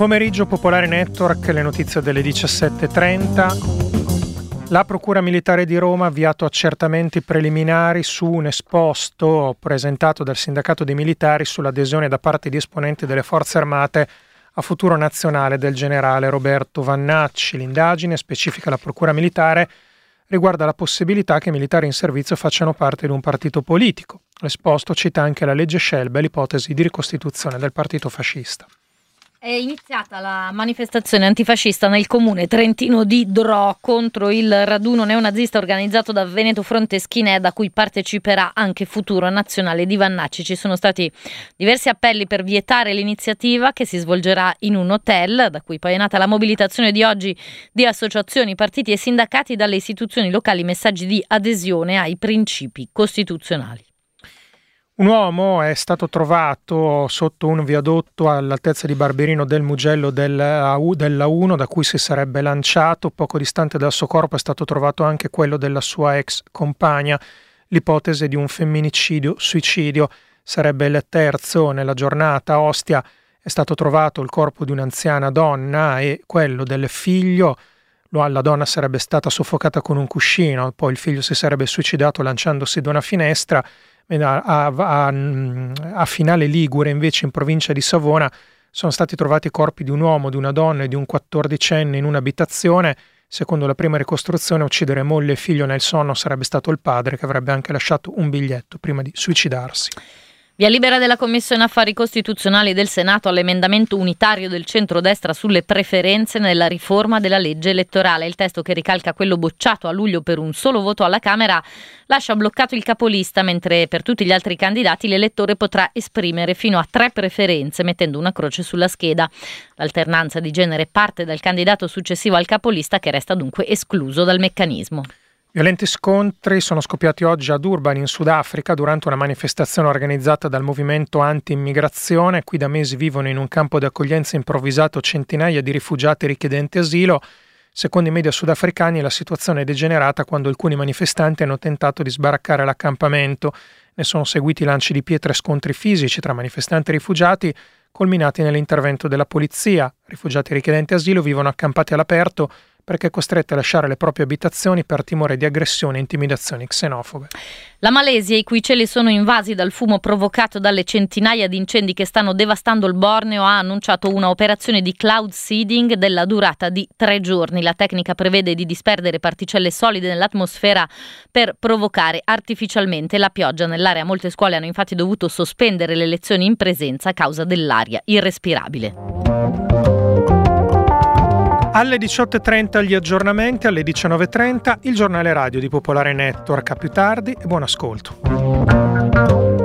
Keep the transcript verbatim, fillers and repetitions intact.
pomeriggio, Popolare Network, le notizie delle diciassette e trenta. La Procura Militare di Roma ha avviato accertamenti preliminari su un esposto presentato dal Sindacato dei Militari sull'adesione da parte di esponenti delle Forze Armate a Futuro Nazionale del generale Roberto Vannacci. L'indagine, specifica la Procura Militare, riguarda la possibilità che i militari in servizio facciano parte di un partito politico. L'esposto cita anche la legge Scelba e l'ipotesi di ricostituzione del partito fascista. È iniziata la manifestazione antifascista nel comune trentino di Dro contro il raduno neonazista organizzato da Veneto Fronteschinè, da cui parteciperà anche Futuro Nazionale di Vannacci. Ci sono stati diversi appelli per vietare l'iniziativa, che si svolgerà in un hotel, da cui poi è nata la mobilitazione di oggi di associazioni, partiti e sindacati, dalle istituzioni locali, messaggi di adesione ai principi costituzionali. Un uomo è stato trovato sotto un viadotto all'altezza di Barberino del Mugello della uno, da cui si sarebbe lanciato. Poco distante dal suo corpo è stato trovato anche quello della sua ex compagna. L'ipotesi di un femminicidio-suicidio sarebbe il terzo nella giornata. A Ostia è stato trovato il corpo di un'anziana donna e quello del figlio. La donna sarebbe stata soffocata con un cuscino, poi il figlio si sarebbe suicidato lanciandosi da una finestra. A, a, a Finale Ligure, invece, in provincia di Savona, sono stati trovati i corpi di un uomo, di una donna e di un quattordicenne in un'abitazione. Secondo la prima ricostruzione, a uccidere moglie e figlio nel sonno sarebbe stato il padre, che avrebbe anche lasciato un biglietto prima di suicidarsi. Via libera della Commissione Affari Costituzionali del Senato all'emendamento unitario del centrodestra sulle preferenze nella riforma della legge elettorale. Il testo, che ricalca quello bocciato a luglio per un solo voto alla Camera, lascia bloccato il capolista, mentre per tutti gli altri candidati l'elettore potrà esprimere fino a tre preferenze mettendo una croce sulla scheda. L'alternanza di genere parte dal candidato successivo al capolista, che resta dunque escluso dal meccanismo. Violenti scontri sono scoppiati oggi a Durban, in Sudafrica, durante una manifestazione organizzata dal movimento anti-immigrazione. Qui da mesi vivono in un campo di accoglienza improvvisato centinaia di rifugiati richiedenti asilo. Secondo i media sudafricani, la situazione è degenerata quando alcuni manifestanti hanno tentato di sbaraccare l'accampamento. Ne sono seguiti lanci di pietre e scontri fisici tra manifestanti e rifugiati, culminati nell'intervento della polizia. Rifugiati richiedenti asilo vivono accampati all'aperto perché costretti a lasciare le proprie abitazioni per timore di aggressioni e intimidazioni xenofobe. La Malesia, i cui cieli sono invasi dal fumo provocato dalle centinaia di incendi che stanno devastando il Borneo, ha annunciato una operazione di cloud seeding della durata di tre giorni. La tecnica prevede di disperdere particelle solide nell'atmosfera per provocare artificialmente la pioggia nell'area. Molte scuole hanno infatti dovuto sospendere le lezioni in presenza a causa dell'aria irrespirabile. Alle diciotto e trenta gli aggiornamenti, alle diciannove e trenta il giornale radio di Popolare Network. A più tardi e buon ascolto.